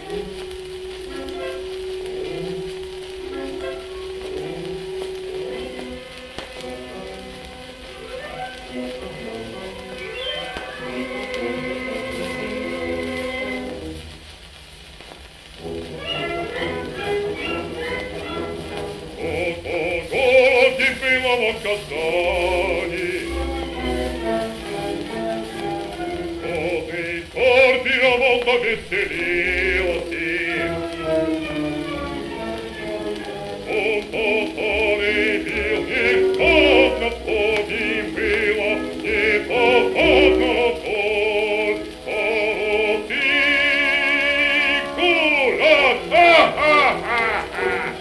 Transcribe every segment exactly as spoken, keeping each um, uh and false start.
В Казани. Новый двор пировал, повеселился. Он пополюбил, никто на входе было, не попадно боль. Вот и курат, ха-ха-ха-ха-ха-ха.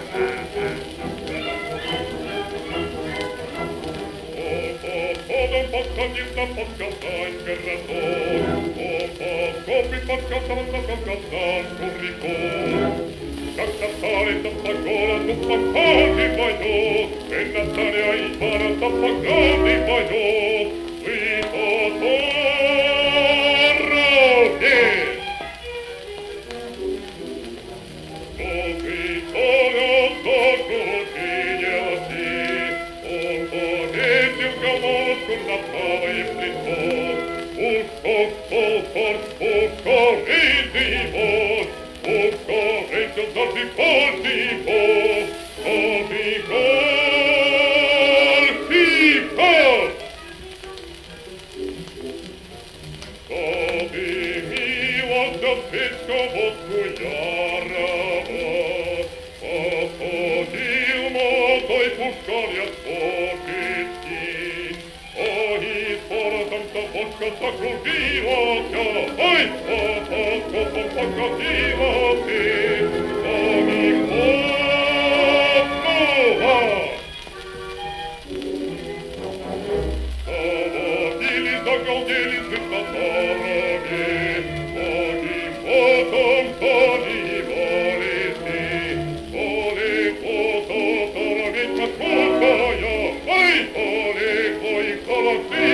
Подходит на подказань городок, О, подходит подказан на подказан курников. Как состарится по городу, по ходе пойдет, Эй, на царя и барон, по погоне пойдет, Вы по дороге. Новый город закрутинился, Он повесил головку на правое плечо. Ускок, стол, ускоритый вод, Ускоритый запекотый вод, Запекотый вод. Чтобы милость за печка Водгуярова, Походил молодой пушкарь Покрытский, Ой, порохом сапожка закрутилась, Ой, сапожком покатилась, Ой, хлопнула. Заводили, загалдели с высоторами, Ой, потом заливались, Далеко за таровень подводная, Ой, далеко и холодцы.